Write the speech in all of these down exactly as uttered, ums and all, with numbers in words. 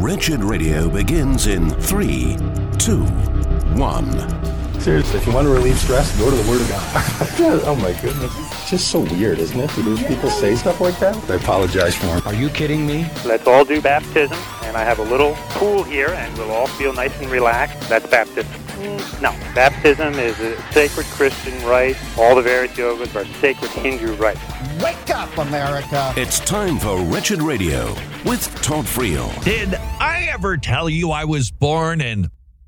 Wretched Radio begins in three, two, one. Seriously, if you want to relieve stress, go to the Word of God. Oh my goodness. It's just so weird, isn't it? To hear people say stuff like that. I apologize for it. Are you kidding me? Let's all do baptism, and I have a little pool here, and we'll all feel nice and relaxed. That's baptism. No, baptism is a sacred Christian rite. All the various yogas are sacred Hindu rites. Wake up, America! It's time for Wretched Radio with Todd Friel. Did I ever tell you I was born in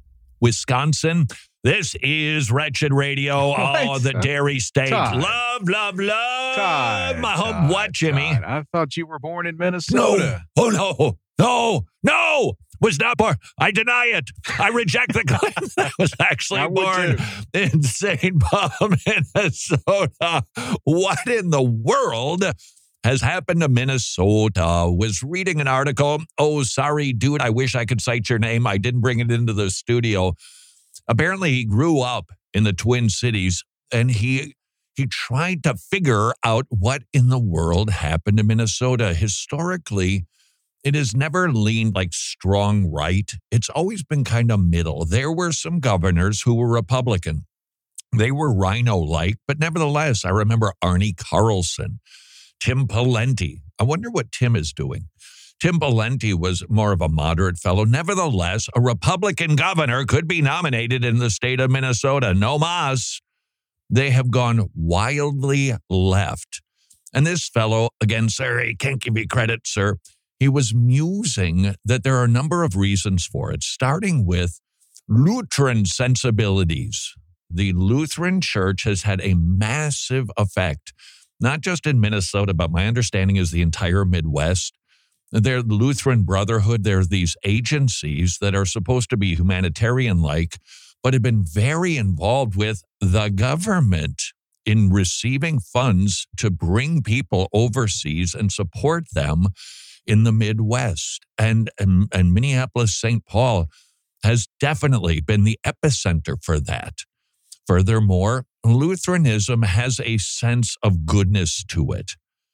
Wisconsin? This is Wretched Radio. What? Oh, the dairy state. Todd. Love, love, love. Todd, my home. Todd, What, Jimmy? Todd, I thought you were born in No. Minnesota. Oh, no. No. No. Was not born. I deny it. I reject the claim. I was actually I would born too. in Saint Paul, Minnesota. What in the world has happened to Minnesota? Was reading an article. Oh, sorry, dude. I wish I could cite your name. I didn't bring it into the studio. Apparently, he grew up in the Twin Cities, and he he tried to figure out what in the world happened to Minnesota. Historically, it has never leaned like strong right. It's always been kind of middle. There were some governors who were Republican. They were rhino-like, but nevertheless, I remember Arnie Carlson, Tim Pawlenty. I wonder what Tim is doing. Tim Pawlenty was more of a moderate fellow. Nevertheless, a Republican governor could be nominated in the state of Minnesota. No mas. They have gone wildly left. And this fellow, again, sir, I can't give you credit, sir. He was musing that there are a number of reasons for it, starting with Lutheran sensibilities. The Lutheran Church has had a massive effect, not just in Minnesota, but my understanding is the entire Midwest. They're the Lutheran Brotherhood. There are these agencies that are supposed to be humanitarian-like, but have been very involved with the government in receiving funds to bring people overseas and support them in the Midwest. And, and, and Minneapolis-Saint Paul has definitely been the epicenter for that. Furthermore, Lutheranism has a sense of goodness to it.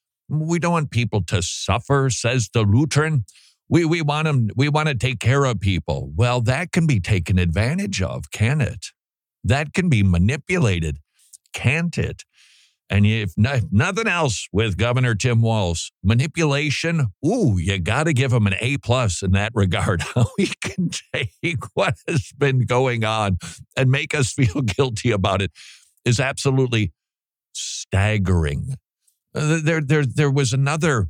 We don't want people to suffer, says the Lutheran. We we want them, we want to take care of people. Well, that can be taken advantage of, can it? That can be manipulated, can't it? And if, no, if nothing else with Governor Tim Walz, manipulation, ooh, you got to give him an A plus in that regard. How he can take what has been going on and make us feel guilty about it is absolutely staggering. There, there, there was another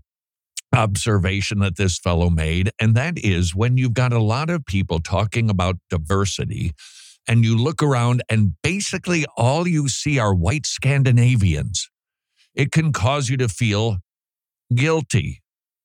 observation that this fellow made, and that is when you've got a lot of people talking about diversity, and you look around and basically all you see are white Scandinavians, it can cause you to feel guilty.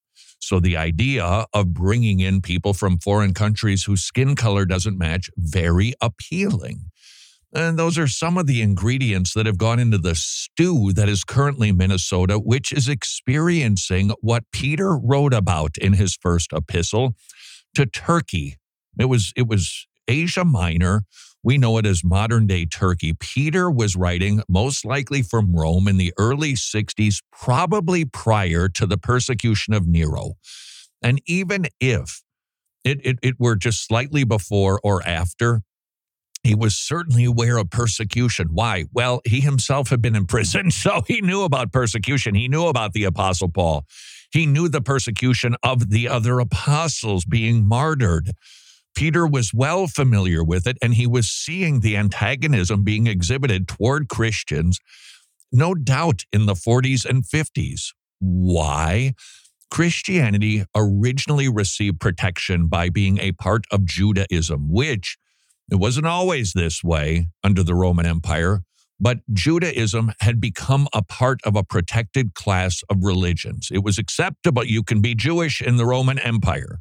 So the idea of bringing in people from foreign countries whose skin color doesn't match, very appealing. And those are some of the ingredients that have gone into the stew that is currently Minnesota, which is experiencing what Peter wrote about in his first epistle to Turkey. It was, it was Asia Minor. We know it as modern-day Turkey. Peter was writing, most likely from Rome in the early sixties, probably prior to the persecution of Nero. And even if it, it, it were just slightly before or after, he was certainly aware of persecution. Why? Well, he himself had been in prison, so he knew about persecution. He knew about the Apostle Paul. He knew the persecution of the other apostles being martyred. Peter was well familiar with it, and he was seeing the antagonism being exhibited toward Christians, no doubt in the forties and fifties. Why? Christianity originally received protection by being a part of Judaism, which it wasn't always this way under the Roman Empire, but Judaism had become a part of a protected class of religions. It was acceptable. You can be Jewish in the Roman Empire.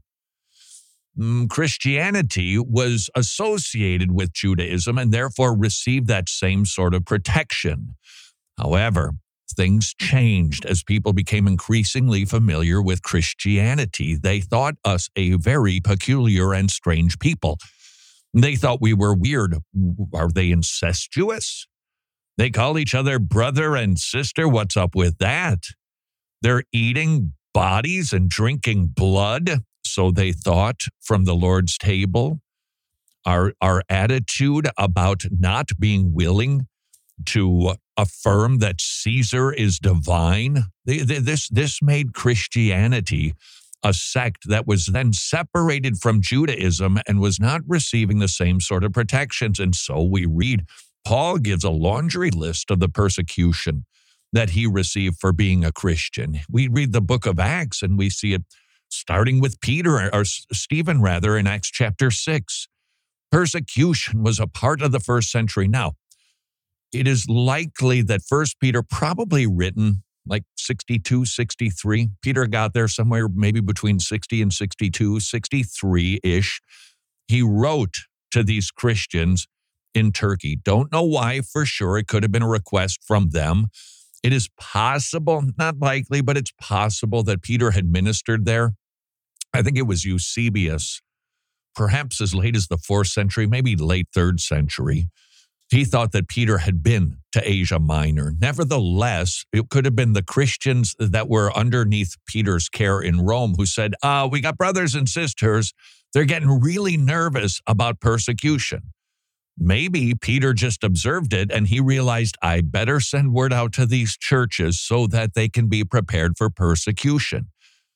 Christianity was associated with Judaism and therefore received that same sort of protection. However, things changed as people became increasingly familiar with Christianity. They thought us a very peculiar and strange people. They thought we were weird. Are they incestuous? They call each other brother and sister. What's up with that? They're eating bodies and drinking blood. so they thought, from the Lord's table. Our, our attitude about not being willing to affirm that Caesar is divine. This, this made Christianity a sect that was then separated from Judaism and was not receiving the same sort of protections. And so we read, Paul gives a laundry list of the persecution that he received for being a Christian. We read the book of Acts and we see it starting with Peter, or Stephen rather, in Acts chapter six. Persecution was a part of the first century. Now, it is likely that First Peter probably written like sixty-two, sixty-three. Peter got there somewhere maybe between sixty and sixty-two, sixty-three-ish. He wrote to these Christians in Turkey. Don't know why for sure. It could have been a request from them. It is possible, not likely, but it's possible that Peter had ministered there. I think it was Eusebius, perhaps as late as the fourth century, maybe late third century. He thought that Peter had been to Asia Minor. Nevertheless, it could have been the Christians that were underneath Peter's care in Rome who said, uh, we got brothers and sisters. They're getting really nervous about persecution. Maybe Peter just observed it and he realized, I better send word out to these churches so that they can be prepared for persecution.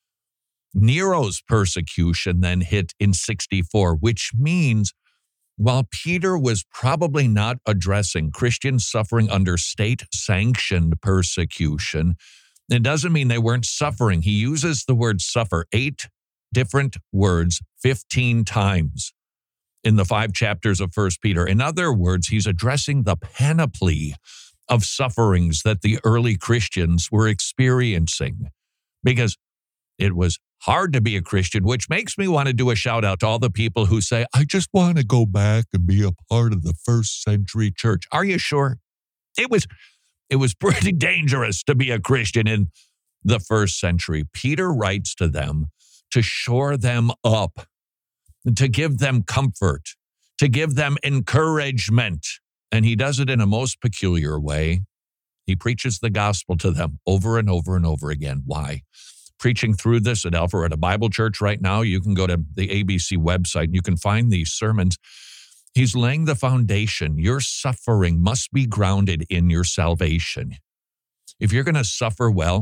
Nero's persecution then hit in sixty-four, which means while Peter was probably not addressing Christians suffering under state-sanctioned persecution, it doesn't mean they weren't suffering. He uses the word suffer eight different words, fifteen times in the five chapters of First Peter. In other words, he's addressing the panoply of sufferings that the early Christians were experiencing, because it was hard to be a Christian, which makes me want to do a shout out to all the people who say, I just want to go back and be a part of the first century church. Are you sure? It was, it was pretty dangerous to be a Christian in the first century. Peter writes to them to shore them up, to give them comfort, to give them encouragement. And he does it in a most peculiar way. He preaches the gospel to them over and over and over again. Why? Preaching through this at Alpharetta Bible Church right now. You can go to the A B C website and you can find these sermons. He's laying the foundation. Your suffering must be grounded in your salvation. If you're going to suffer well,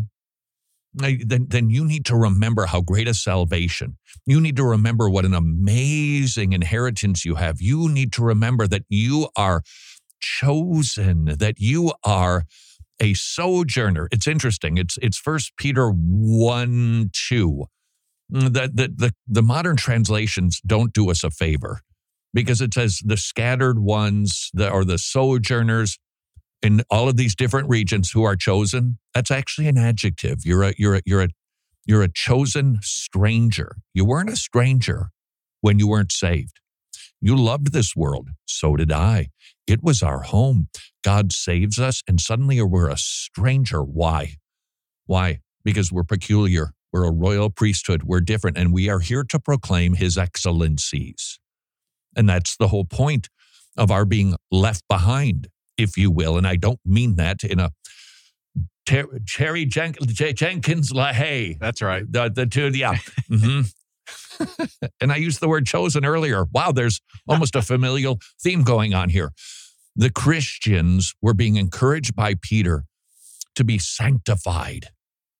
then, then you need to remember how great a salvation. You need to remember what an amazing inheritance you have. You need to remember that you are chosen, that you are a sojourner. It's interesting. It's it's First Peter one two. The, the, the, the modern translations don't do us a favor because it says the scattered ones, the, or the sojourners in all of these different regions who are chosen. That's actually an adjective. You're a you're a you're a you're a chosen stranger. You weren't a stranger when you weren't saved. You loved this world. So did I. It was our home. God saves us, and suddenly we're a stranger. Why? Why? Because we're peculiar. We're a royal priesthood. We're different, and we are here to proclaim his excellencies. And that's the whole point of our being left behind, if you will. And I don't mean that in a ter- Cherry Jen- J- Jenkins LaHaye. That's right. The, the two, yeah. Mm-hmm. And I used the word chosen earlier. Wow, there's almost a familial theme going on here. The Christians were being encouraged by Peter to be sanctified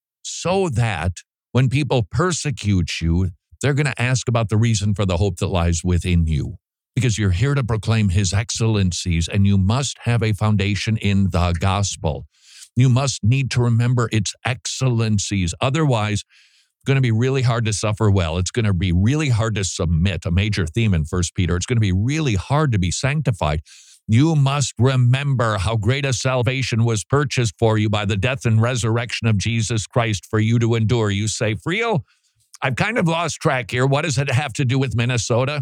so that when people persecute you, they're going to ask about the reason for the hope that lies within you, because you're here to proclaim his excellencies, and you must have a foundation in the gospel. You must need to remember its excellencies. Otherwise, going to be really hard to suffer well. It's going to be really hard to submit, a major theme in First Peter. It's going to be really hard to be sanctified. You must remember how great a salvation was purchased for you by the death and resurrection of Jesus Christ for you to endure. You say, Friel, I've kind of lost track here. What does it have to do with Minnesota?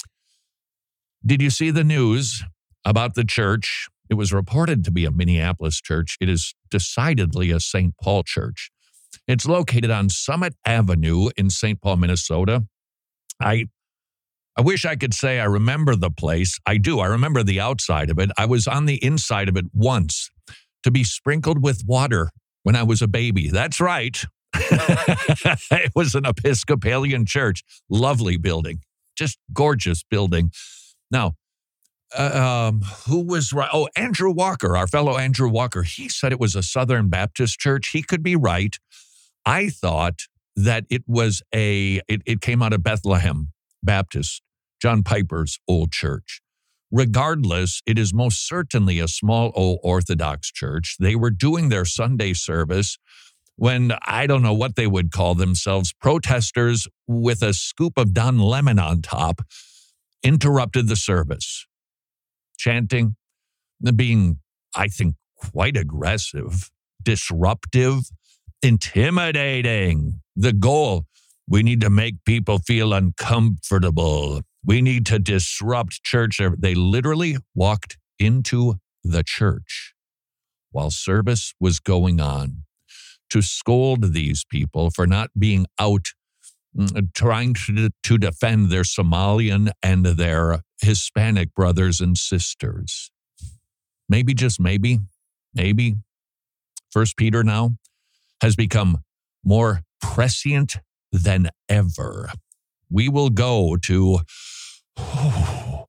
Did you see the news about the church? It was reported to be a Minneapolis church. It is decidedly a Saint Paul church. It's located on Summit Avenue in Saint Paul, Minnesota. I I wish I could say I remember the place. I do. I remember the outside of it. I was on the inside of it once to be sprinkled with water when I was a baby. That's right. It was an Episcopalian church. Lovely building. Just gorgeous building. Now, uh, um, who was right? Oh, Andrew Walker, our fellow Andrew Walker. He said it was a Southern Baptist church. He could be right. I thought that it was a, it, it came out of Bethlehem Baptist, John Piper's old church. Regardless, it is most certainly a small old Orthodox church. They were doing their Sunday service when, I don't know what they would call themselves, protesters with a scoop of Don Lemon on top interrupted the service, chanting, being, I think, quite aggressive, disruptive, intimidating. The goal, we need to make people feel uncomfortable. We need to disrupt church. They literally walked into the church while service was going on to scold these people for not being out trying to, to defend their Somalian and their Hispanic brothers and sisters. Maybe, just maybe, maybe First Peter now has become more prescient than ever. We will go to oh,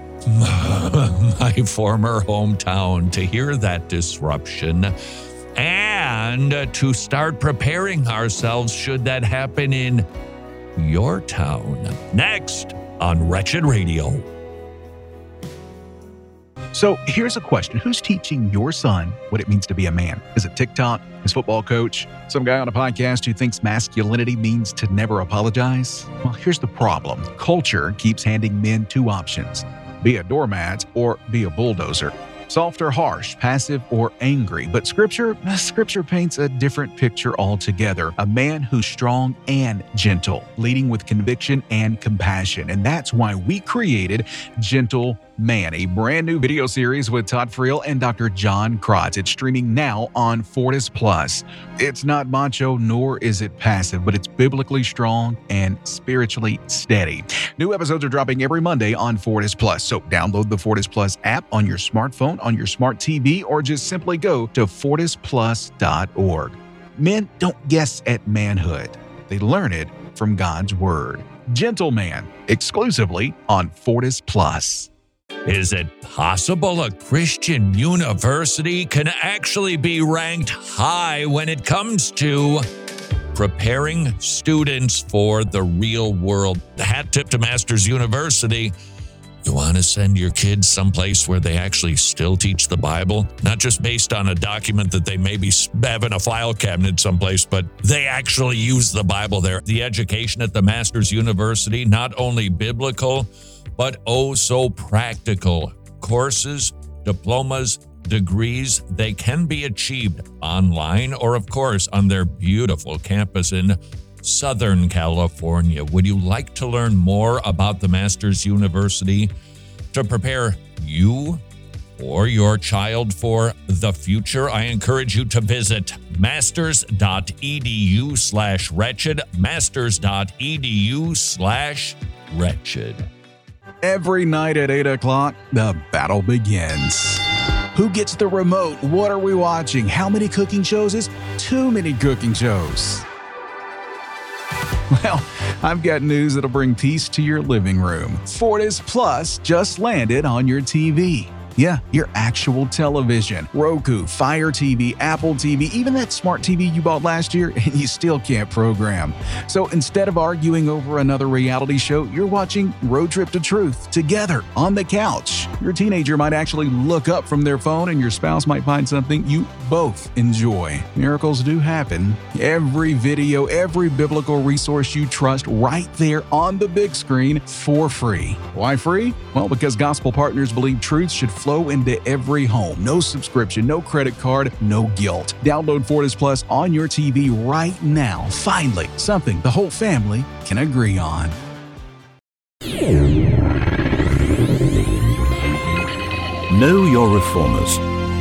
my former hometown to hear that disruption and to start preparing ourselves should that happen in your town. Next on Wretched Radio. So here's a question. Who's teaching your son what it means to be a man? Is it TikTok, his football coach, some guy on a podcast who thinks masculinity means to never apologize? Well, here's the problem. Culture keeps handing men two options: be a doormat or be a bulldozer. Soft or harsh, passive or angry. But Scripture, Scripture paints a different picture altogether. A man who's strong and gentle, leading with conviction and compassion. And that's why we created Gentle Man, a brand new video series with Todd Friel and Doctor John Krotz. It's streaming now on Fortis Plus. It's not macho, nor is it passive, but it's biblically strong and spiritually steady. New episodes are dropping every Monday on Fortis Plus. So download the Fortis Plus app on your smartphone, on your smart T V, or just simply go to fortis plus dot org. Men don't guess at manhood. They learn it from God's Word. Gentle Man, exclusively on Fortis Plus. Is it possible a Christian university can actually be ranked high when it comes to preparing students for the real world? Hat tip to Masters University. You want to send your kids someplace where they actually still teach the Bible? Not just based on a document that they maybe have in a file cabinet someplace, but they actually use the Bible there. The education at the Masters University, not only biblical, but oh so practical. Courses, diplomas, degrees, they can be achieved online or, of course, on their beautiful campus in Southern California. Would you like to learn more about the Masters University to prepare you or your child for the future? I encourage you to visit masters.edu slash wretched, masters.edu slash wretched. Every night at eight o'clock, the battle begins. Who gets the remote? What are we watching? How many cooking shows is too many cooking shows? Well, I've got news that'll bring peace to your living room. Fortis Plus just landed on your T V. Yeah, your actual television. Roku, Fire T V, Apple T V, even that smart T V you bought last year and you still can't program. So instead of arguing over another reality show, you're watching Road Trip to Truth together on the couch. Your teenager might actually look up from their phone and your spouse might find something you both enjoy. Miracles do happen. Every video, every biblical resource you trust right there on the big screen for free. Why free? Well, because Gospel Partners believe truth should flow into every home. No subscription, no credit card, no guilt. Download Fortis Plus on your T V right now. Finally, something the whole family can agree on. Know your reformers.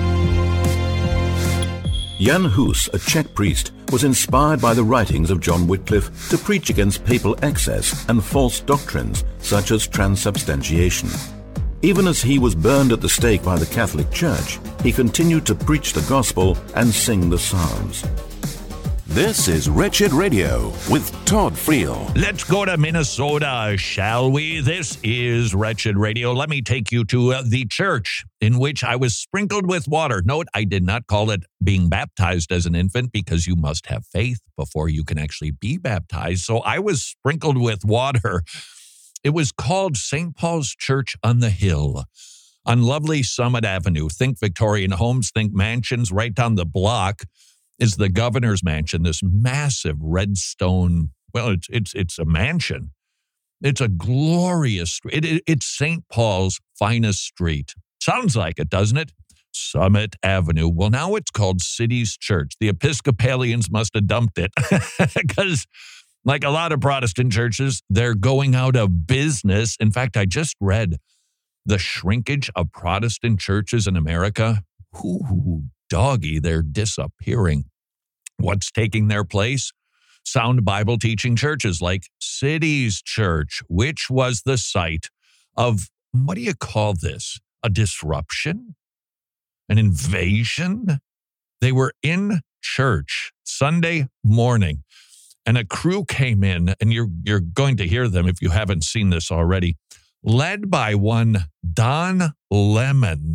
Jan Hus, a Czech priest, was inspired by the writings of John Wycliffe to preach against papal excess and false doctrines such as transubstantiation. Even as he was burned at the stake by the Catholic Church, he continued to preach the gospel and sing the Psalms. This is Wretched Radio with Todd Friel. Let's go to Minnesota, shall we? This is Wretched Radio. Let me take you to uh, the church in which I was sprinkled with water. Note, I did not call it being baptized as an infant because you must have faith before you can actually be baptized. So I was sprinkled with water. It was called Saint Paul's Church on the Hill on lovely Summit Avenue. Think Victorian homes, think mansions. Right down the block is the governor's mansion, this massive red stone. Well, it's it's it's a mansion. It's a glorious, it, it, it's Saint Paul's finest street. Sounds like it, doesn't it? Summit Avenue. Well, now it's called City's Church. The Episcopalians must have dumped it because, like a lot of Protestant churches, they're going out of business. In fact, I just read the shrinkage of Protestant churches in America. Ooh, doggy, they're disappearing. What's taking their place? Sound Bible teaching churches like City's Church, which was the site of, what do you call this? A disruption? An invasion? They were in church Sunday morning, and a crew came in, and you're you're going to hear them if you haven't seen this already, led by one Don Lemon.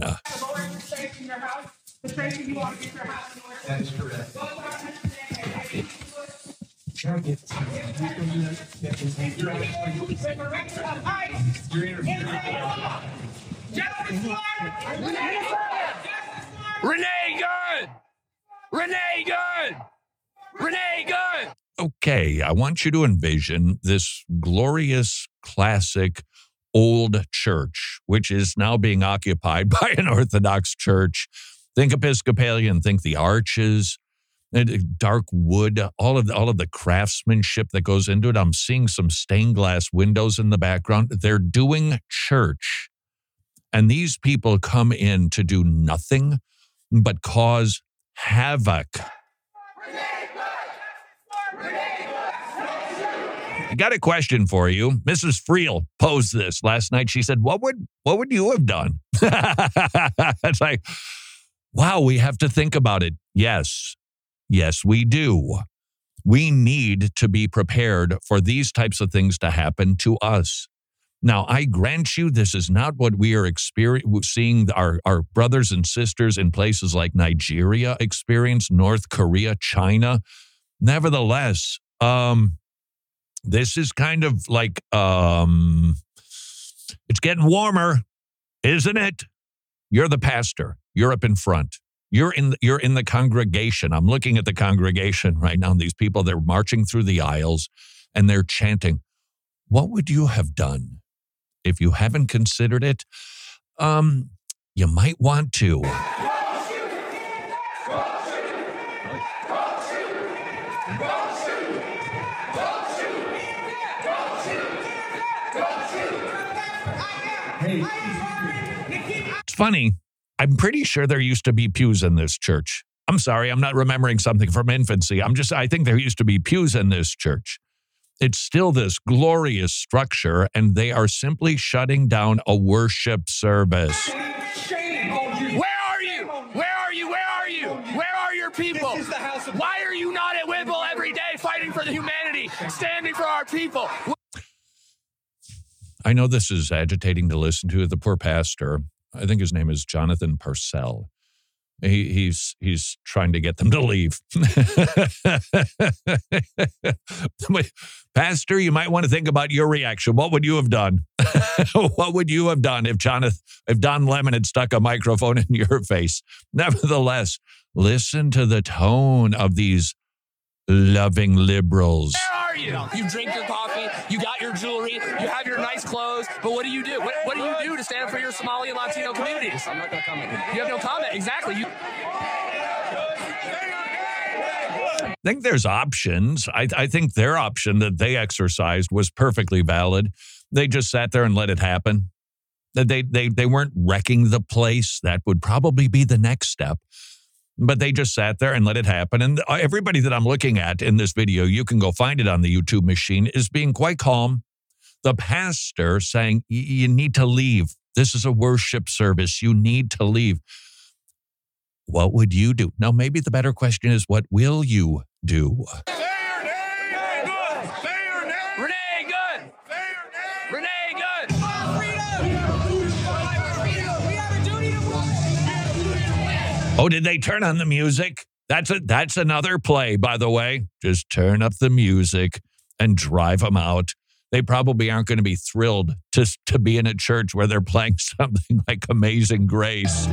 That is correct. Renee Good! Renee Good! Renee Good! Okay, I want you to envision this glorious, classic, old church, which is now being occupied by an Orthodox church. Think Episcopalian, think the arches, dark wood, all of the, all of the craftsmanship that goes into it. I'm seeing some stained glass windows in the background. They're doing church. And these people come in to do nothing but cause havoc. I got a question for you. Missus Friel posed this last night. She said, what would what would you have done? It's like, wow, we have to think about it. Yes, yes, we do. We need to be prepared for these types of things to happen to us. Now, I grant you, this is not what we are experiencing, seeing our, our brothers and sisters in places like Nigeria experience, North Korea, China. Nevertheless, um, this is kind of like, um, it's getting warmer, isn't it? You're the pastor. You're up in front. You're in the, you're in the congregation. I'm looking at the congregation right now. These people, they're marching through the aisles and they're chanting. What would you have done? If you haven't considered it, um, you might want to. It's funny. I'm pretty sure there used to be pews in this church. I'm sorry, I'm not remembering something from infancy. I'm just, I think there used to be pews in this church. It's still this glorious structure, and they are simply shutting down a worship service. Where are you? Where are you? Where are you? Where are your people? Why are you not at Whipple every day fighting for the humanity, standing for our people? I know this is agitating to listen to. The poor pastor, I think his name is Jonathan Purcell. He, he's he's trying to get them to leave. Pastor, you might want to think about your reaction. What would you have done? What would you have done if Jonathan, if Don Lemon had stuck a microphone in your face? Nevertheless, listen to the tone of these loving liberals. Where are you? You drink your coffee, you got your jewelry, you have your nice clothes, but what do you do? What, what do you do to stand up for your Somali and Latino communities? I'm not going to comment. You have no comment. Exactly. You. I think there's options. I, I think their option that they exercised was perfectly valid. They just sat there and let it happen. They, they, they weren't wrecking the place. That would probably be the next step. But they just sat there and let it happen. And everybody that I'm looking at in this video, you can go find it on the YouTube machine, is being quite calm. The pastor saying, you need to leave. This is a worship service. You need to leave. What would you do? Now, maybe the better question is, what will you do. Renee, good. Renee, good. Oh, did they turn on the music? That's a, that's another play, by the way. Just turn up the music and drive them out. They probably aren't going to be thrilled to, to be in a church where they're playing something like Amazing Grace.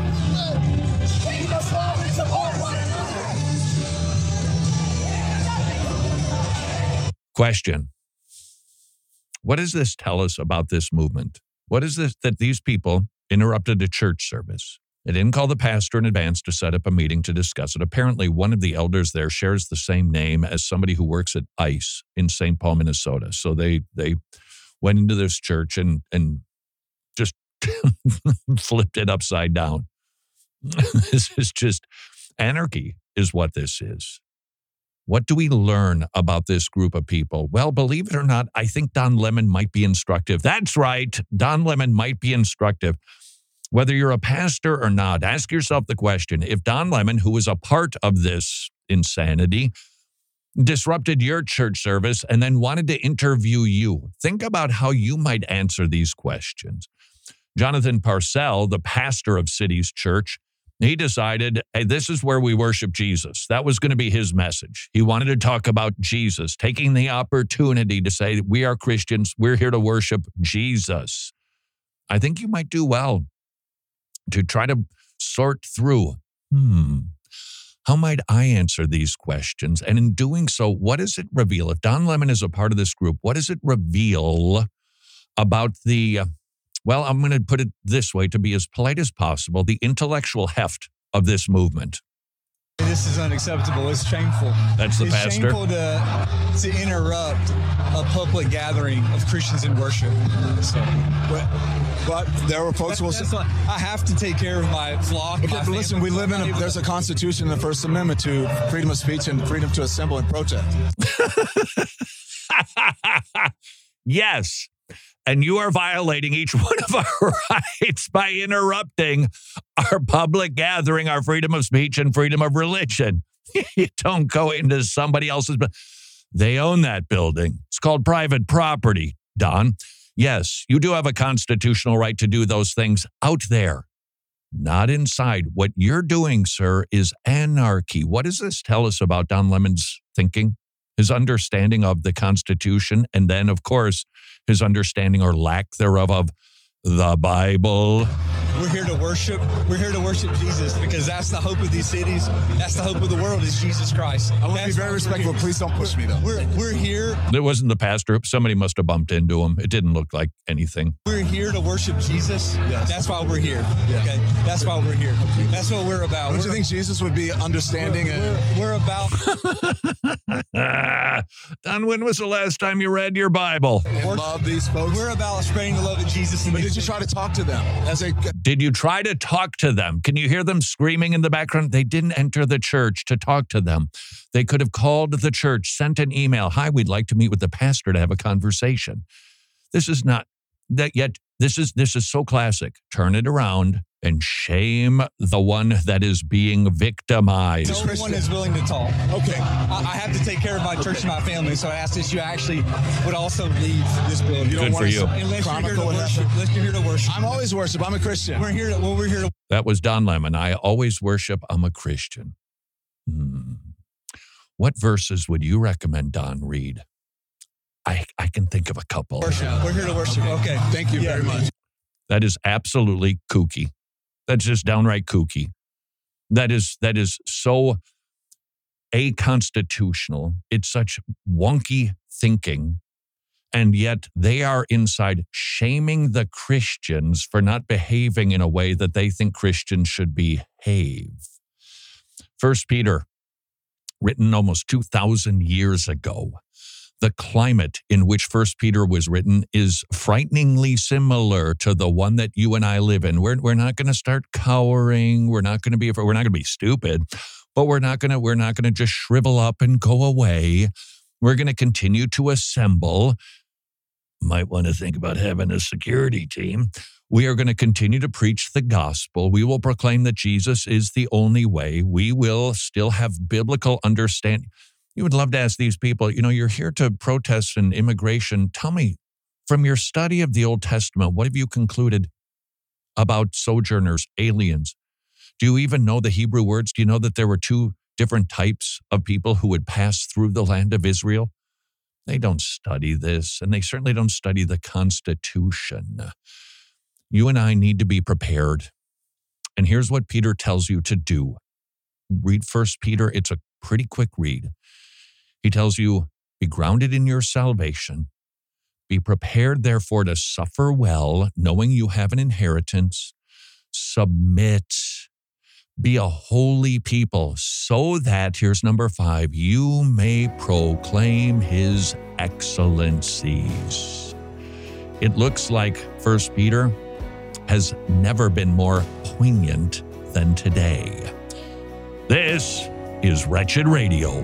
Question. What does this tell us about this movement? What is this that these people interrupted a church service? They didn't call the pastor in advance to set up a meeting to discuss it. Apparently, one of the elders there shares the same name as somebody who works at ICE in Saint Paul, Minnesota. So they they went into this church and, and just flipped it upside down. This is just anarchy is what this is. What do we learn about this group of people? Well, believe it or not, I think Don Lemon might be instructive. That's right. Don Lemon might be instructive. Whether you're a pastor or not, ask yourself the question, if Don Lemon, who was a part of this insanity, disrupted your church service and then wanted to interview you, think about how you might answer these questions. Jonathan Parcell, the pastor of Cities Church, he decided, hey, this is where we worship Jesus. That was going to be his message. He wanted to talk about Jesus, taking the opportunity to say, we are Christians, we're here to worship Jesus. I think you might do well to try to sort through, hmm, how might I answer these questions? And in doing so, what does it reveal? If Don Lemon is a part of this group, what does it reveal about the, uh, well, I'm going to put it this way to be as polite as possible, the intellectual heft of this movement? This is unacceptable. It's shameful. That's the it's pastor. It's shameful to, to interrupt a public gathering of Christians in worship. So, but, but there were folks who will say, I have to take care of my flock. Okay, my but listen, we live in a, there's a constitution in the First Amendment to freedom of speech and freedom to assemble and protest. Yes. And you are violating each one of our rights by interrupting our public gathering, our freedom of speech and freedom of religion. You don't go into somebody else's, but they own that building. It's called private property, Don. Yes, you do have a constitutional right to do those things out there, not inside. What you're doing, sir, is anarchy. What does this tell us about Don Lemon's thinking? His understanding of the Constitution, and then, of course, his understanding or lack thereof of the Bible. We're here to worship. We're here to worship Jesus because that's the hope of these cities. That's the hope of the world is Jesus Christ. I want to be very respectful. Please don't push me, though. We're, we're here. It wasn't the pastor. Somebody must have bumped into him. It didn't look like anything. We're here to worship Jesus. Yes. That's why we're here. Yes. Okay. That's why we're here. That's what we're about. Don't we're, you think Jesus would be understanding? We're, and we're, we're about. Don, when was the last time you read your Bible? And love these folks. We're about spreading the love of Jesus. But did you try to talk to them as a? Did you try to talk to them? Can you hear them screaming in the background? They didn't enter the church to talk to them. They could have called the church, sent an email. Hi, we'd like to meet with the pastor to have a conversation. This is not that yet. This is this is so classic. Turn it around and shame the one that is being victimized. No one is willing to talk. Okay. I, I have to take care of my church and my family, so I ask that you actually would also leave this building. You Good for you. Unless you're here to worship. Unless you're here to worship. I'm always worship. I'm a Christian. We're here to, well, we're here to. That was Don Lemon. I always worship. I'm a Christian. Hmm. What verses would you recommend Don read? I, I can think of a couple. Worship. We're here to worship. Okay. Thank you yeah. very much. That is absolutely kooky. That's just downright kooky. That is that is so aconstitutional. It's such wonky thinking. And yet they are inside shaming the Christians for not behaving in a way that they think Christians should behave. First Peter, written almost two thousand years ago. The climate in which First Peter was written is frighteningly similar to the one that you and I live in. We're we're not going to start cowering. We're not going to be we're not going to be stupid, but we're not going to we're not going to just shrivel up and go away. We're going to continue to assemble. Might want to think about having a security team. We are going to continue to preach the gospel. We will proclaim that Jesus is the only way. We will still have biblical understanding. You would love to ask these people, you know, you're here to protest and immigration. Tell me, from your study of the Old Testament, what have you concluded about sojourners, aliens? Do you even know the Hebrew words? Do you know that there were two different types of people who would pass through the land of Israel? They don't study this, and they certainly don't study the Constitution. You and I need to be prepared. And here's what Peter tells you to do. Read First Peter. It's a pretty quick read. He tells you, be grounded in your salvation. Be prepared, therefore, to suffer well, knowing you have an inheritance. Submit. Be a holy people, so that, here's number five, you may proclaim his excellencies. It looks like First Peter has never been more poignant than today. This is Wretched Radio.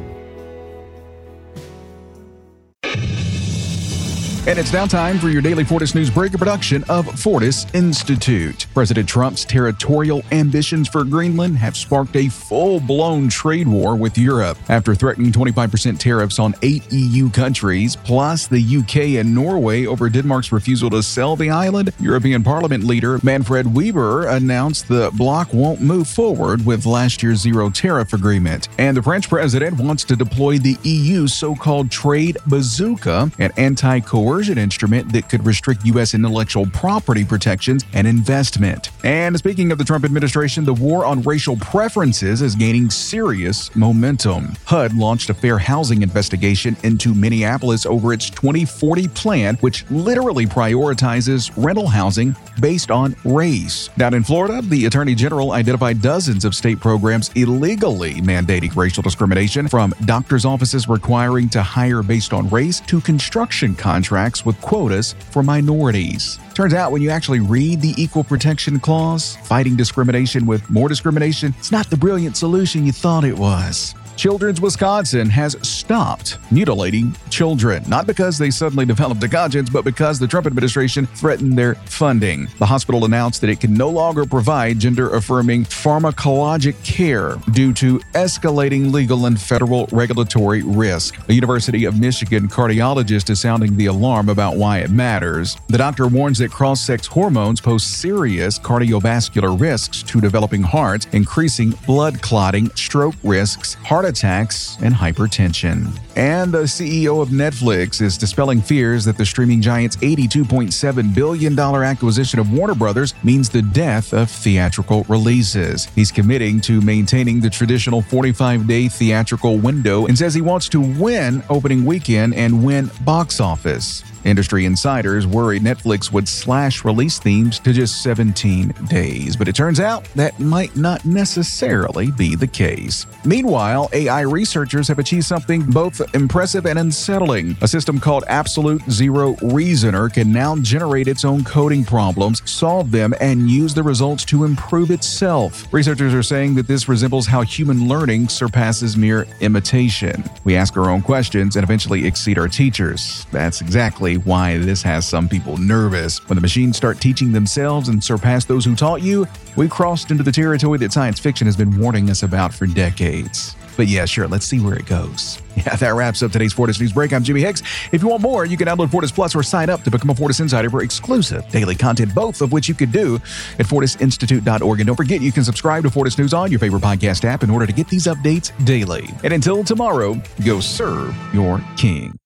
And it's now time for your daily Fortis News Break, a production of Fortis Institute. President Trump's territorial ambitions for Greenland have sparked a full-blown trade war with Europe. After threatening twenty-five percent tariffs on eight E U countries, plus the U K and Norway over Denmark's refusal to sell the island, European Parliament leader Manfred Weber announced the bloc won't move forward with last year's zero tariff agreement. And the French president wants to deploy the E U's so-called trade bazooka, an anti-coercion instrument that could restrict U S intellectual property protections and investment. And speaking of the Trump administration, the war on racial preferences is gaining serious momentum. H U D launched a fair housing investigation into Minneapolis over its twenty forty plan, which literally prioritizes rental housing based on race. Down in Florida, the Attorney General identified dozens of state programs illegally mandating racial discrimination, from doctors' offices requiring to hire based on race to construction contracts with quotas for minorities. Turns out when you actually read the Equal Protection Clause, fighting discrimination with more discrimination, it's not the brilliant solution you thought it was. Children's Wisconsin has stopped mutilating children, not because they suddenly developed a conscience, but because the Trump administration threatened their funding. The hospital announced that it can no longer provide gender-affirming pharmacologic care due to escalating legal and federal regulatory risk. A University of Michigan cardiologist is sounding the alarm about why it matters. The doctor warns that cross-sex hormones pose serious cardiovascular risks to developing hearts, increasing blood clotting, stroke risks, heart attacks, and hypertension. And the C E O of Netflix is dispelling fears that the streaming giant's eighty-two point seven billion dollars acquisition of Warner Brothers means the death of theatrical releases. He's committing to maintaining the traditional forty-five day theatrical window and says he wants to win opening weekend and win box office. Industry insiders worried Netflix would slash release themes to just seventeen days, but it turns out that might not necessarily be the case. Meanwhile, A I researchers have achieved something both impressive and unsettling. A system called Absolute Zero Reasoner can now generate its own coding problems, solve them, and use the results to improve itself. Researchers are saying that this resembles how human learning surpasses mere imitation. We ask our own questions and eventually exceed our teachers. That's exactly why this has some people nervous. When the machines start teaching themselves and surpass those who taught you, we crossed into the territory that science fiction has been warning us about for decades. But yeah, sure, let's see where it goes. Yeah, that wraps up today's Fortis News Break. I'm Jimmy Hicks. If you want more, you can download Fortis Plus or sign up to become a Fortis Insider for exclusive daily content, both of which you can do at fortis institute dot org. And don't forget, you can subscribe to Fortis News on your favorite podcast app in order to get these updates daily. And until tomorrow, go serve your king.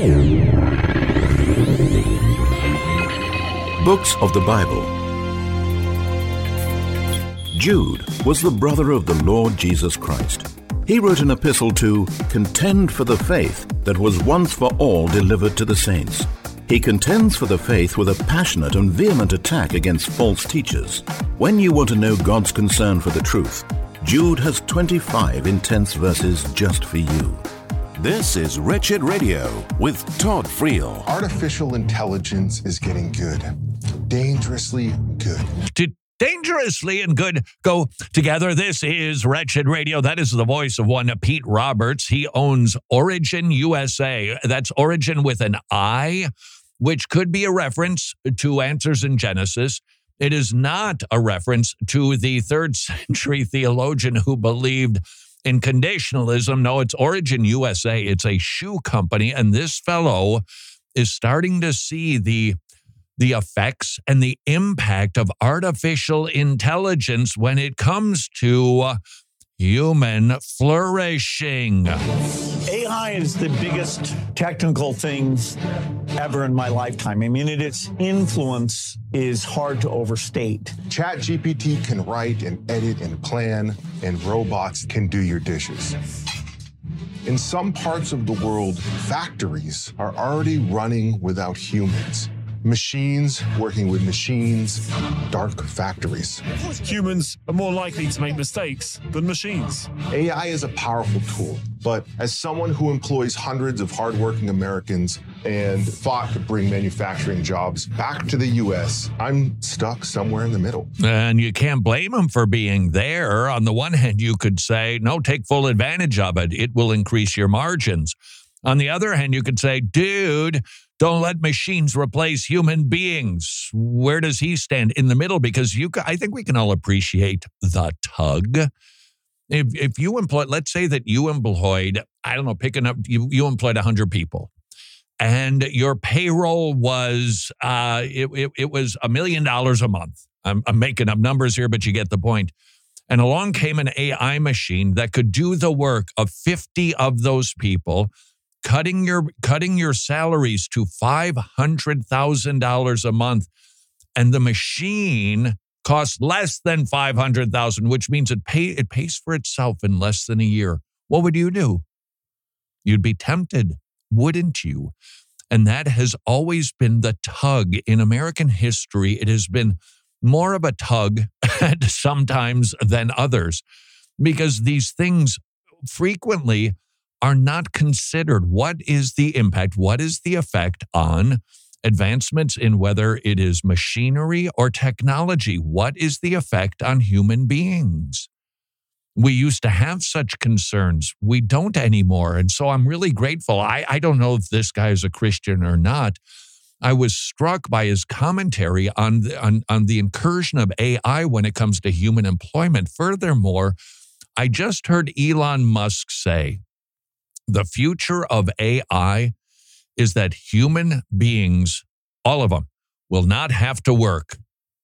Books of the Bible. Jude was the brother of the Lord Jesus Christ. He wrote an epistle to contend for the faith that was once for all delivered to the saints. He contends for the faith with a passionate and vehement attack against false teachers. When you want to know God's concern for the truth, Jude has twenty-five intense verses just for you. This is Wretched Radio with Todd Friel. Artificial intelligence is getting good. Dangerously good. To dangerously and good go together. This is Wretched Radio. That is the voice of one Pete Roberts. He owns Origin U S A. That's Origin with an I, which could be a reference to Answers in Genesis. It is not a reference to the third century theologian who believed In conditionalism, no, it's Origin U S A. It's a shoe company, and this fellow is starting to see the the effects and the impact of artificial intelligence when it comes to uh, human flourishing. A I is the biggest technical thing ever in my lifetime. I mean, it, its influence is hard to overstate. ChatGPT can write and edit and plan, and robots can do your dishes. In some parts of the world, factories are already running without humans. Machines working with machines, dark factories. Humans are more likely to make mistakes than machines. A I is a powerful tool, but as someone who employs hundreds of hardworking Americans and fought to bring manufacturing jobs back to the U S, I'm stuck somewhere in the middle. And you can't blame them for being there. On the one hand, you could say, no, take full advantage of it. It will increase your margins. On the other hand, you could say, dude, don't let machines replace human beings. Where does he stand? In the middle, because you, I think we can all appreciate the tug. If if you employ, let's say that you employed, I don't know, picking up, you, you employed one hundred people, and your payroll was, uh, it, it, it was a million dollars a month. I'm, I'm making up numbers here, but you get the point. And along came an A I machine that could do the work of fifty of those people, cutting your cutting your salaries to five hundred thousand dollars a month, and the machine costs less than five hundred thousand dollars, which means it pay it pays for itself in less than a year. What would you do? You'd be tempted, wouldn't you? And that has always been the tug in American history. It has been more of a tug sometimes than others, because these things frequently are not considered. What is the impact? What is the effect on advancements in whether it is machinery or technology? What is the effect on human beings? We used to have such concerns. We don't anymore. And so I'm really grateful. I, I don't know if this guy is a Christian or not. I was struck by his commentary on the, on, on the incursion of A I when it comes to human employment. Furthermore, I just heard Elon Musk say, the future of A I is that human beings, all of them, will not have to work.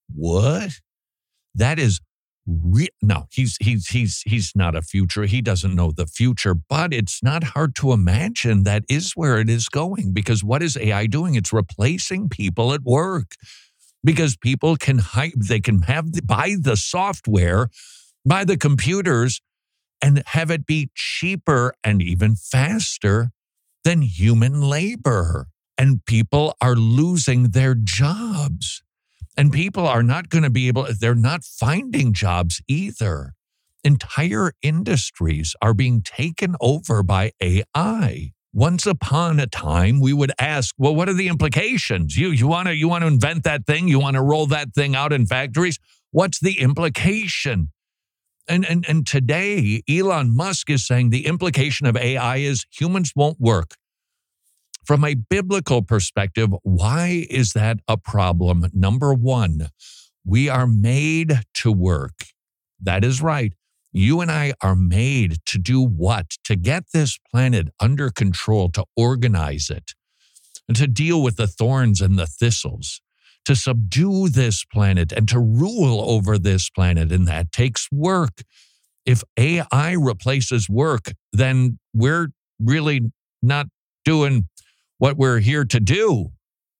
What? That is re- no. He's he's he's he's not a future. He doesn't know the future. But it's not hard to imagine that is where it is going. Because what is A I doing? It's replacing people at work. Because people can hi- they can have the, buy the software, buy the computers, and have it be cheaper and even faster than human labor. And people are losing their jobs. And people are not going to be able, they're not finding jobs either. Entire industries are being taken over by A I. Once upon a time, we would ask, well, what are the implications? You, you want to you want to invent that thing? You want to roll that thing out in factories? What's the implication? And, and and today, Elon Musk is saying the implication of A I is humans won't work. From a biblical perspective, why is that a problem? Number one, we are made to work. That is right. You and I are made to do what? To get this planet under control, to organize it, and to deal with the thorns and the thistles, to subdue this planet and to rule over this planet, and that takes work. If A I replaces work, then we're really not doing what we're here to do,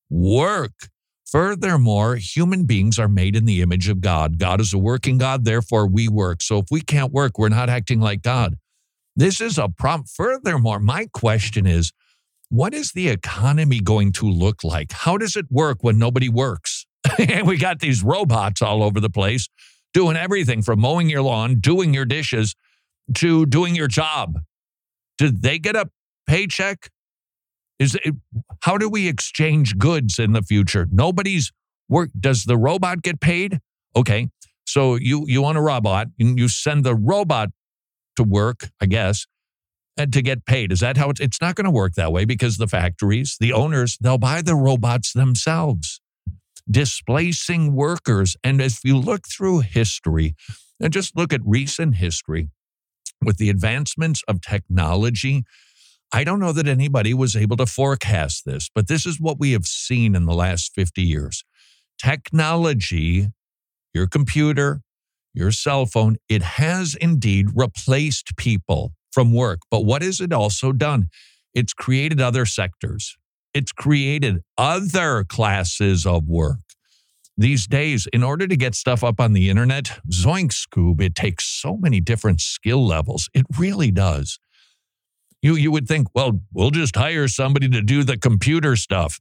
work. Furthermore, human beings are made in the image of God. God is a working God, therefore we work. So if we can't work, we're not acting like God. This is a problem. Furthermore, my question is, what is the economy going to look like? How does it work when nobody works? We got these robots all over the place doing everything from mowing your lawn, doing your dishes, to doing your job. Do they get a paycheck? Is it, how do we exchange goods in the future? Nobody's work. Does the robot get paid? Okay, so you, you want a robot, and you send the robot to work, I guess, and to get paid. Is that how it's, it's not going to work that way, because the factories, the owners, they'll buy the robots themselves, displacing workers. And if you look through history, and just look at recent history, with the advancements of technology, I don't know that anybody was able to forecast this, but this is what we have seen in the last fifty years. Technology, your computer, your cell phone, it has indeed replaced people from work. But what has it also done? It's created other sectors. It's created other classes of work. These days, in order to get stuff up on the internet, zoink Scoob, it takes so many different skill levels. It really does. You you would think, well, we'll just hire somebody to do the computer stuff.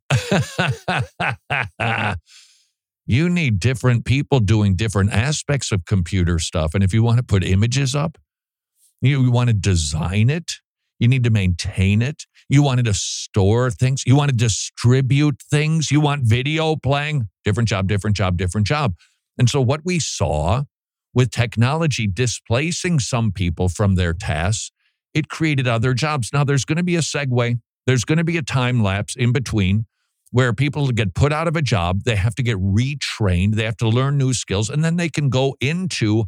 You need different people doing different aspects of computer stuff. And if you want to put images up, you, you want to design it, you need to maintain it. You wanted to store things. You want to distribute things. You want video playing. Different job, different job, different job. And so what we saw with technology displacing some people from their tasks, it created other jobs. Now, there's going to be a segue. There's going to be a time lapse in between where people get put out of a job. They have to get retrained. They have to learn new skills. And then they can go into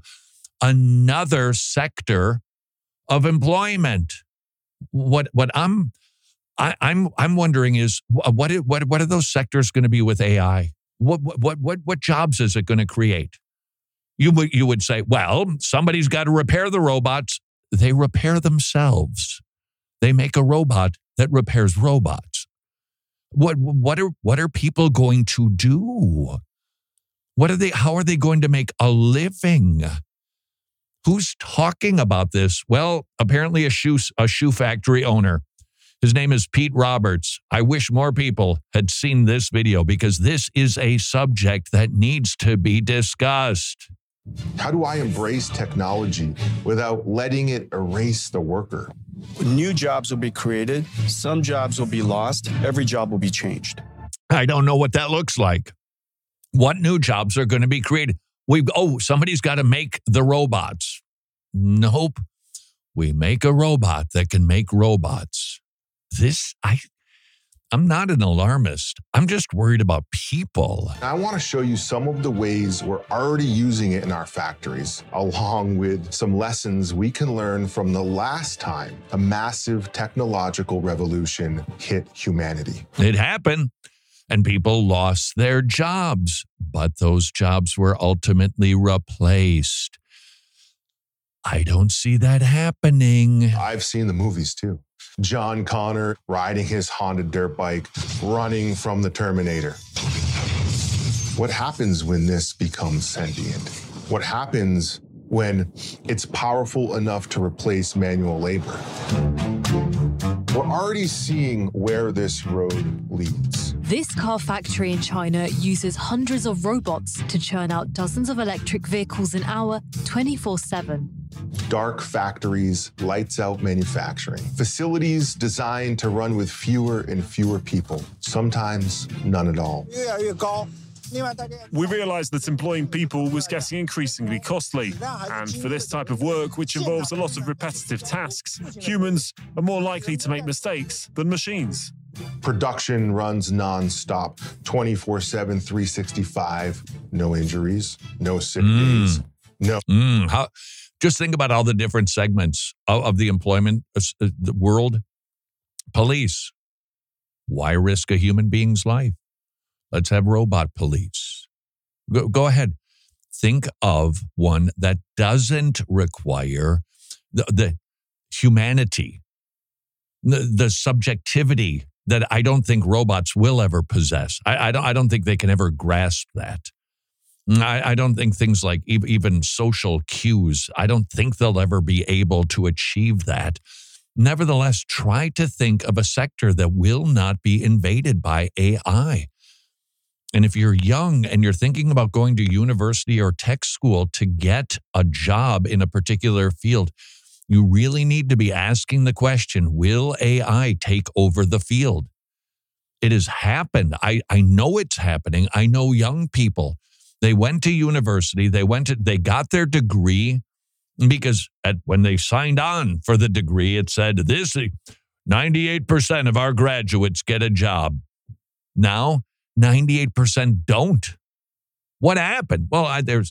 another sector of employment. What what I'm I, I'm I'm wondering is what what what are those sectors going to be with A I? What what what what jobs is it going to create? You would you would say, well, somebody's got to repair the robots. They repair themselves. They make a robot that repairs robots. What what are what are people going to do? What are they? How are they going to make a living? Who's talking about this? Well, apparently a shoe a shoe factory owner. His name is Pete Roberts. I wish more people had seen this video because this is a subject that needs to be discussed. How do I embrace technology without letting it erase the worker? New jobs will be created. Some jobs will be lost. Every job will be changed. I don't know what that looks like. What new jobs are going to be created? We oh, somebody's got to make the robots. Nope. We make a robot that can make robots. This, I, I'm not an alarmist. I'm just worried about people. I want to show you some of the ways we're already using it in our factories, along with some lessons we can learn from the last time a massive technological revolution hit humanity. It happened, and people lost their jobs, but those jobs were ultimately replaced. I don't see that happening. I've seen the movies too. John Connor riding his Honda dirt bike, running from the Terminator. What happens when this becomes sentient? What happens when it's powerful enough to replace manual labor? We're already seeing where this road leads. This car factory in China uses hundreds of robots to churn out dozens of electric vehicles an hour, twenty-four seven. Dark factories, lights out manufacturing. Facilities designed to run with fewer and fewer people, sometimes none at all. We realised that employing people was getting increasingly costly. And for this type of work, which involves a lot of repetitive tasks, humans are more likely to make mistakes than machines. Production runs non-stop, twenty-four seven, three sixty-five. No injuries, no sick Mm. days, no. Mm. How, just think about all the different segments of, of the employment uh, the world. Police. Why risk a human being's life? Let's have robot police. Go, go ahead. Think of one that doesn't require the, the humanity, the, the subjectivity that I don't think robots will ever possess. I, I, don't, I don't think they can ever grasp that. I, I don't think things like e- even social cues, I don't think they'll ever be able to achieve that. Nevertheless, try to think of a sector that will not be invaded by A I. And if you're young and you're thinking about going to university or tech school to get a job in a particular field, you really need to be asking the question, will A I take over the field? It has happened. I, I know it's happening. I know young people. They went to university. They went to, they got their degree because at, when they signed on for the degree, it said this, ninety-eight percent of our graduates get a job. Now, ninety-eight percent don't. What happened? Well, I, there's,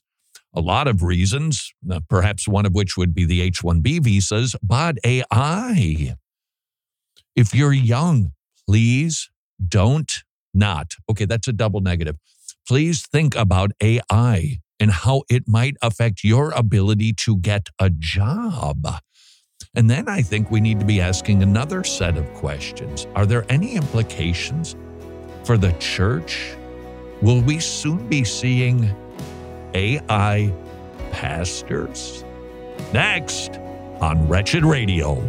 a lot of reasons, uh, perhaps one of which would be the H one B visas, but A I. If you're young, please don't not. Okay, that's a double negative. Please think about A I and how it might affect your ability to get a job. And then I think we need to be asking another set of questions. Are there any implications for the church? Will we soon be seeing A I pastors? Next on Wretched Radio.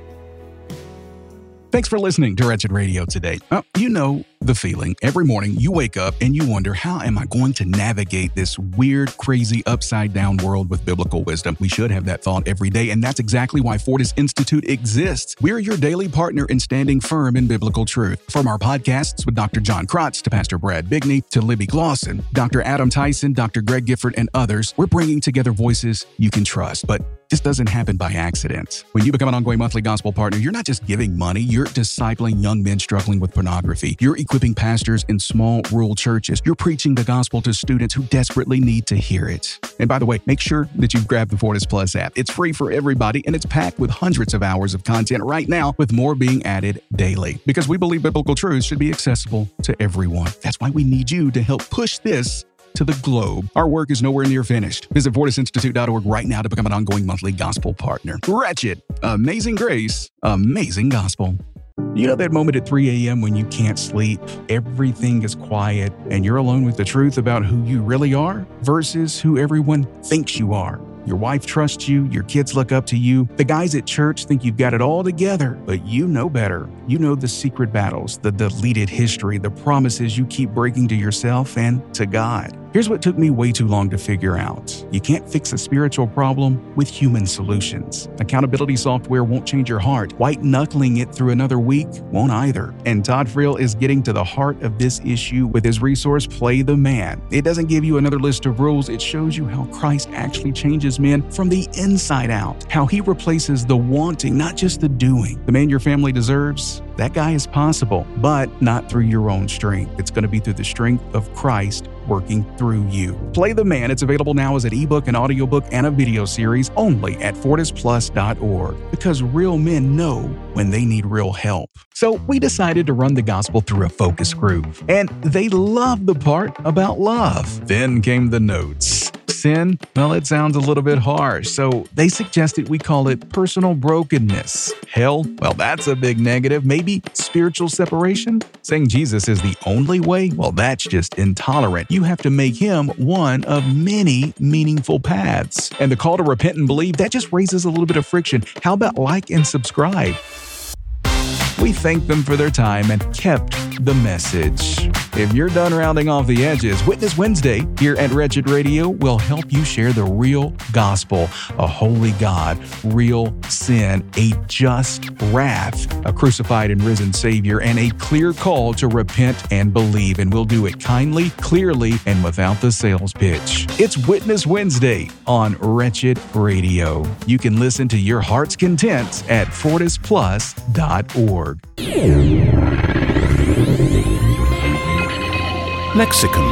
Thanks for listening to Wretched Radio today. Uh, you know the feeling. Every morning you wake up and you wonder, how am I going to navigate this weird, crazy, upside-down world with biblical wisdom? We should have that thought every day, and that's exactly why Fortis Institute exists. We're your daily partner in standing firm in biblical truth. From our podcasts with Doctor John Krotz to Pastor Brad Bigney to Libby Glosson, Doctor Adam Tyson, Doctor Greg Gifford, and others, we're bringing together voices you can trust. But this doesn't happen by accident. When you become an ongoing monthly gospel partner, you're not just giving money, you're discipling young men struggling with pornography. You're equipping pastors in small rural churches. You're preaching the gospel to students who desperately need to hear it. And by the way, make sure that you've grabbed the Fortis Plus app. It's free for everybody, and it's packed with hundreds of hours of content right now, with more being added daily. Because we believe biblical truths should be accessible to everyone. That's why we need you to help push this to the globe. Our work is nowhere near finished. Visit fortis institute dot org right now to become an ongoing monthly gospel partner. Wretched, amazing grace, amazing gospel. You know that moment at three a.m. when you can't sleep, everything is quiet, and you're alone with the truth about who you really are versus who everyone thinks you are? Your wife trusts you, your kids look up to you, the guys at church think you've got it all together, but you know better. You know the secret battles, the deleted history, the promises you keep breaking to yourself and to God. Here's what took me way too long to figure out. You can't fix a spiritual problem with human solutions. Accountability software won't change your heart. White-knuckling it through another week won't either. And Todd Friel is getting to the heart of this issue with his resource, Play the Man. It doesn't give you another list of rules. It shows you how Christ actually changes men from the inside out, how he replaces the wanting, not just the doing. The man your family deserves, that guy is possible, but not through your own strength. It's going to be through the strength of Christ working through you. Play the Man. It's available now as an ebook, an audiobook, and a video series only at fortis plus dot org, because real men know when they need real help. So we decided to run the gospel through a focus group, and they loved the part about love. Then came the notes. Sin, well, it sounds a little bit harsh, so they suggested we call it personal brokenness. Hell, well, that's a big negative. Maybe spiritual separation? Saying Jesus is the only way? Well, that's just intolerant. You have to make him one of many meaningful paths. And the call to repent and believe, that just raises a little bit of friction. How about like and subscribe? We thanked them for their time and kept the message. If you're done rounding off the edges, Witness Wednesday here at Wretched Radio will help you share the real gospel, a holy God, real sin, a just wrath, a crucified and risen Savior, and a clear call to repent and believe. And we'll do it kindly, clearly, and without the sales pitch. It's Witness Wednesday on Wretched Radio. You can listen to your heart's content at fortis plus dot org. Lexicon.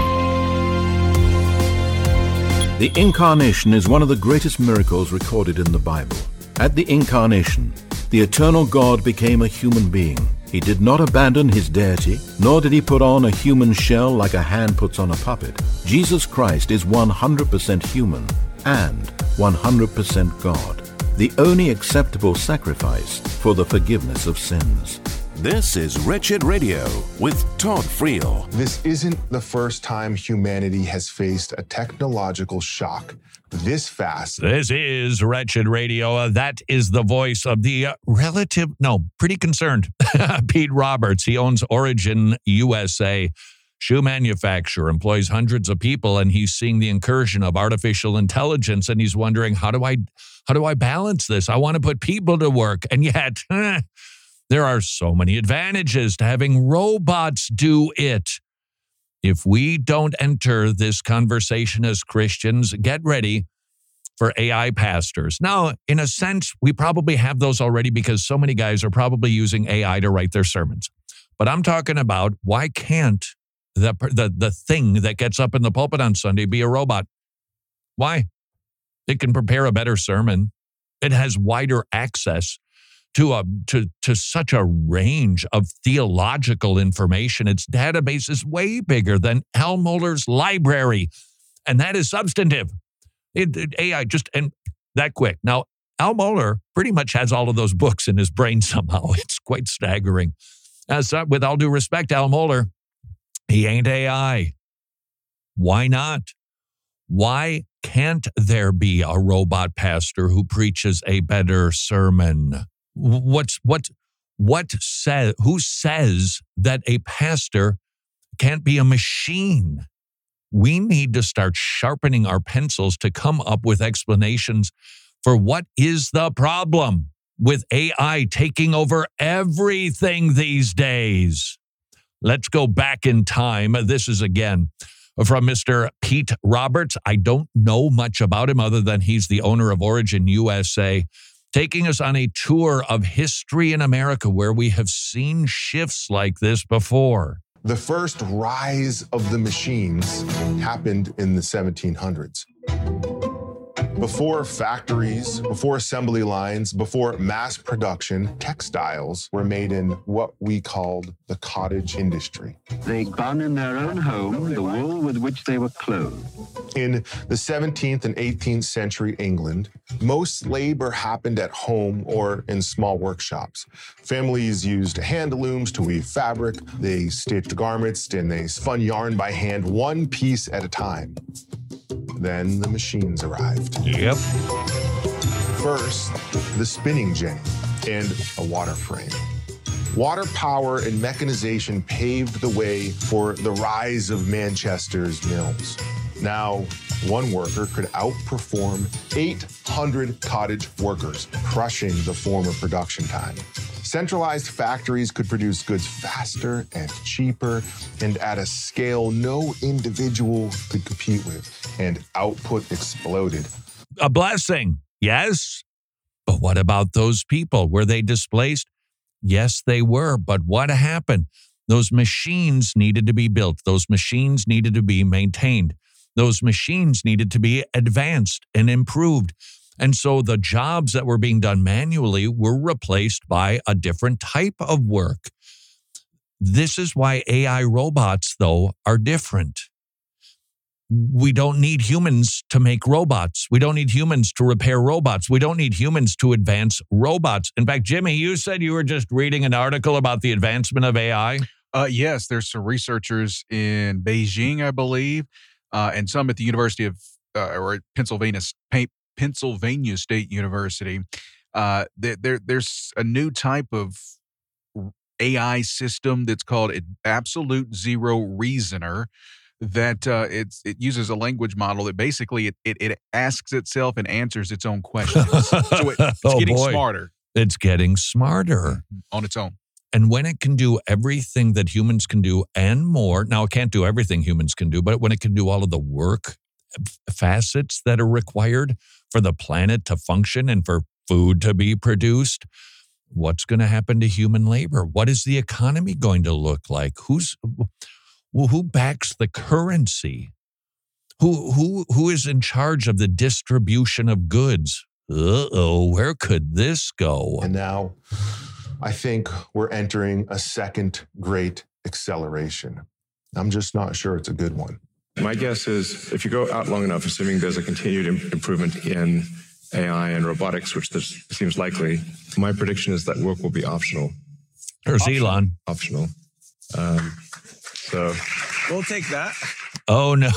The Incarnation is one of the greatest miracles recorded in the Bible. At the Incarnation, the eternal God became a human being. He did not abandon his deity, nor did he put on a human shell like a hand puts on a puppet. Jesus Christ is one hundred percent human and one hundred percent God, the only acceptable sacrifice for the forgiveness of sins. This is Wretched Radio with Todd Friel. This isn't the first time humanity has faced a technological shock this fast. This is Wretched Radio. Uh, that is the voice of the uh, relative, no, pretty concerned, Pete Roberts. He owns Origin U S A. Shoe manufacturer, employs hundreds of people, and he's seeing the incursion of artificial intelligence, and he's wondering, how do I, how do I balance this? I want to put people to work, and yet eh, there are so many advantages to having robots do it. If we don't enter this conversation as Christians, get ready for A I pastors. Now, in a sense, we probably have those already because so many guys are probably using A I to write their sermons. But I'm talking about, why can't the, the, the thing that gets up in the pulpit on Sunday be a robot? Why? It can prepare a better sermon. It has wider access to a to to such a range of theological information. Its database is way bigger than Al Mohler's library, and that is substantive. It, it, A I just and that quick. Now, Al Mohler pretty much has all of those books in his brain somehow. It's quite staggering. As uh, with all due respect, Al Mohler, he ain't A I. Why not? Why can't there be a robot pastor who preaches a better sermon? What's what what says who says that a pastor can't be a machine? We need to start sharpening our pencils to come up with explanations for what is the problem with A I taking over everything these days. Let's go back in time. This is again from Mister Pete Roberts. I don't know much about him other than he's the owner of Origin U S A, taking us on a tour of history in America where we have seen shifts like this before. The first rise of the machines happened in the seventeen hundreds. Before factories, before assembly lines, before mass production, textiles were made in what we called the cottage industry. They spun in their own home the wool with which they were clothed. In the seventeenth and eighteenth century England, most labor happened at home or in small workshops. Families used hand looms to weave fabric, they stitched garments, and they spun yarn by hand, one piece at a time. Then the machines arrived. Yep. First, the spinning jenny and a water frame. Water power and mechanization paved the way for the rise of Manchester's mills. Now, one worker could outperform eight hundred cottage workers, crushing the former production time. Centralized factories could produce goods faster and cheaper and at a scale no individual could compete with, and output exploded. A blessing, yes. But what about those people? Were they displaced? Yes, they were. But what happened? Those machines needed to be built. Those machines needed to be maintained. Those machines needed to be advanced and improved. And so the jobs that were being done manually were replaced by a different type of work. This is why A I robots, though, are different. We don't need humans to make robots. We don't need humans to repair robots. We don't need humans to advance robots. In fact, Jimmy, you said you were just reading an article about the advancement of A I. Uh, yes, there's some researchers in Beijing, I believe, uh, and some at the University of uh, or at Pennsylvania Pennsylvania State University. Uh, there, there's a new type of A I system that's called Absolute Zero Reasoner. That uh, it's it uses a language model that basically it, it it asks itself and answers its own questions. So it, it's oh getting boy. smarter. It's getting smarter on its own. And when it can do everything that humans can do and more, now it can't do everything humans can do, but when it can do all of the work facets that are required for the planet to function and for food to be produced, what's going to happen to human labor? What is the economy going to look like? Who's Well, who backs the currency? Who who who is in charge of the distribution of goods? Uh-oh, where could this go? And now I think we're entering a second great acceleration. I'm just not sure it's a good one. My guess is if you go out long enough, assuming there's a continued improvement in A I and robotics, which this seems likely, my prediction is that work will be optional. There's Elon. Optional. Um, So we'll take that. Oh, no.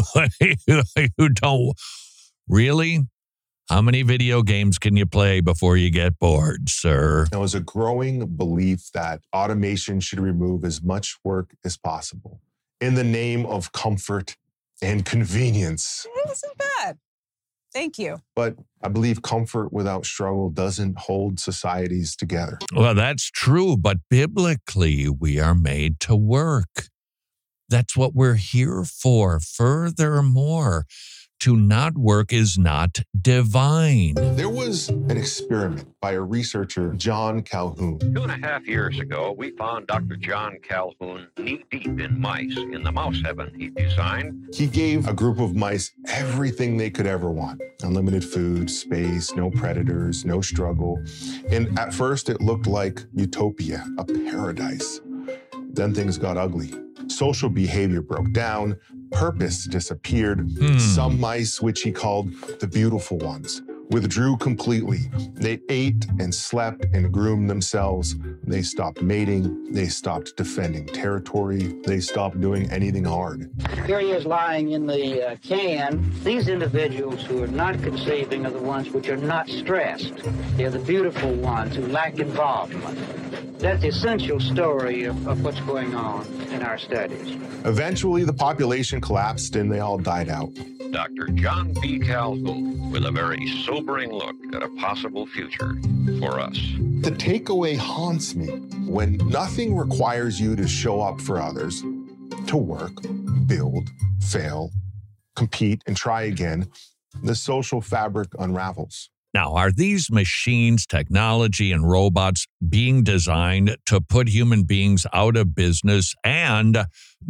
You don't. Really? How many video games can you play before you get bored, sir? There was a growing belief that automation should remove as much work as possible in the name of comfort and convenience. It wasn't bad. Thank you. But I believe comfort without struggle doesn't hold societies together. Well, that's true, but biblically, we are made to work. That's what we're here for. Furthermore, to not work is not divine. There was an experiment by a researcher, John Calhoun. Two and a half years ago, we found Doctor John Calhoun knee-deep in mice in the mouse heaven he designed. He gave a group of mice everything they could ever want. Unlimited food, space, no predators, no struggle. And at first, it looked like utopia, a paradise. Then things got ugly. Social behavior broke down. Purpose disappeared. Hmm. Some mice, which he called the beautiful ones, withdrew completely. They ate and slept and groomed themselves. They stopped mating. They stopped defending territory. They stopped doing anything hard. Here he is lying in the uh, can. These individuals who are not conceiving are the ones which are not stressed. They're the beautiful ones who lack involvement. That's the essential story of, of what's going on in our studies. Eventually, the population collapsed and they all died out. Doctor John B. Calhoun with a very sobering look at a possible future for us. The takeaway haunts me. When nothing requires you to show up for others, to work, build, fail, compete, and try again, the social fabric unravels. Now, are these machines, technology, and robots being designed to put human beings out of business and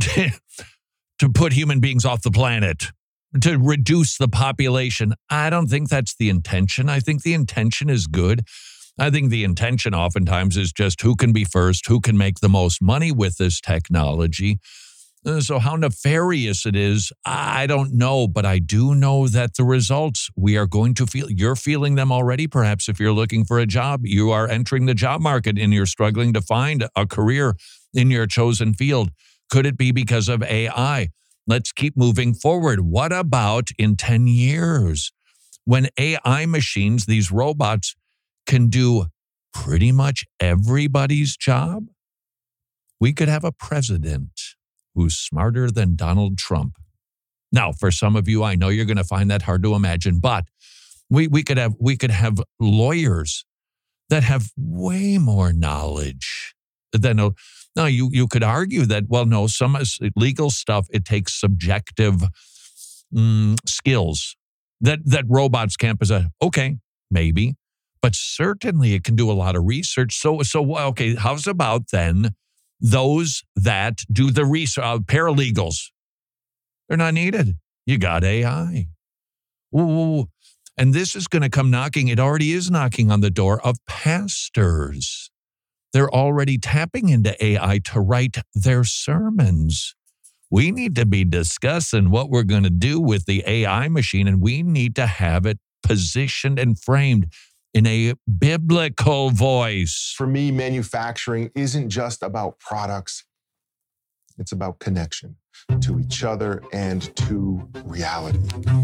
to put human beings off the planet, to reduce the population? I don't think that's the intention. I think the intention is good. I think the intention oftentimes is just who can be first, who can make the most money with this technology. So how nefarious it is, I don't know, but I do know that the results we are going to feel, you're feeling them already. Perhaps if you're looking for a job, you are entering the job market and you're struggling to find a career in your chosen field. Could it be because of A I? Let's keep moving forward. What about in ten years when A I machines, these robots, can do pretty much everybody's job? We could have a president who's smarter than Donald Trump. Now, for some of you, I know you're going to find that hard to imagine, but we, we could have we could have lawyers that have way more knowledge than a, now you you could argue that, well, no, some legal stuff, it takes subjective mm, skills that that robots can't possess. Okay, maybe, but certainly it can do a lot of research. So so okay, how's about then those that do the research, uh, paralegals? They're not needed. You got A I. Ooh. And this is going to come knocking, it already is knocking on the door of pastors. They're already tapping into A I to write their sermons. We need to be discussing what we're going to do with the A I machine, and we need to have it positioned and framed in a biblical voice. For me, manufacturing isn't just about products. It's about connection to each other and to reality.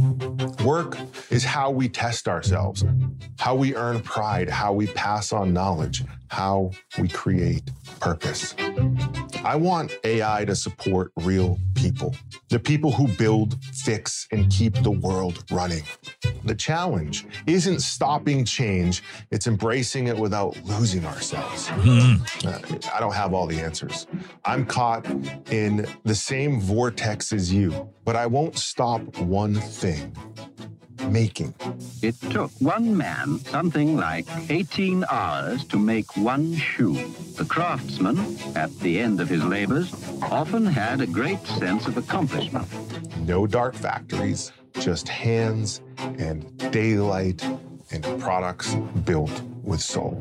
Work is how we test ourselves, how we earn pride, how we pass on knowledge, how we create purpose. I want A I to support real people, the people who build, fix, and keep the world running. The challenge isn't stopping change, it's embracing it without losing ourselves. Mm-hmm. uh, I don't have all the answers. I'm caught in the same vortex as you, but I won't stop one thing: making. It took one man something like eighteen hours to make one shoe. The craftsman, at the end of his labors, often had a great sense of accomplishment. No dark factories, just hands and daylight and products built with soul.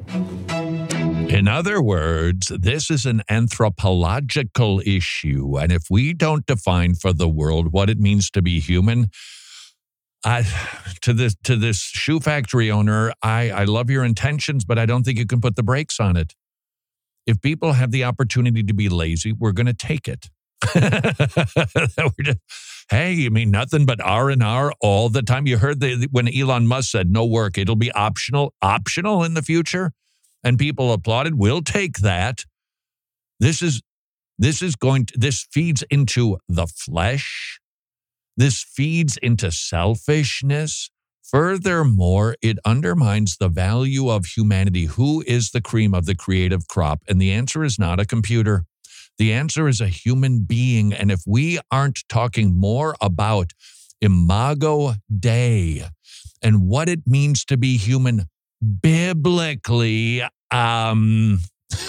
In other words, this is an anthropological issue. And if we don't define for the world what it means to be human, I, to this to this shoe factory owner, I, I love your intentions, but I don't think you can put the brakes on it. If people have the opportunity to be lazy, we're going to take it. just, hey, you mean nothing but R and R all the time? You heard the, when Elon Musk said no work, it'll be optional, optional in the future, and people applauded. We'll take that. This is this is going to, this feeds into the flesh. This feeds into selfishness. Furthermore, it undermines the value of humanity. Who is the cream of the creative crop? And the answer is not a computer. The answer is a human being. And if we aren't talking more about Imago Dei, and what it means to be human biblically. Um,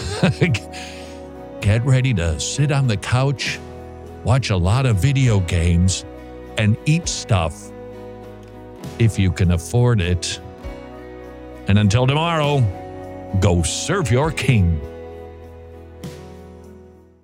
get ready to sit on the couch, watch a lot of video games, and eat stuff if you can afford it. And until tomorrow, go serve your king.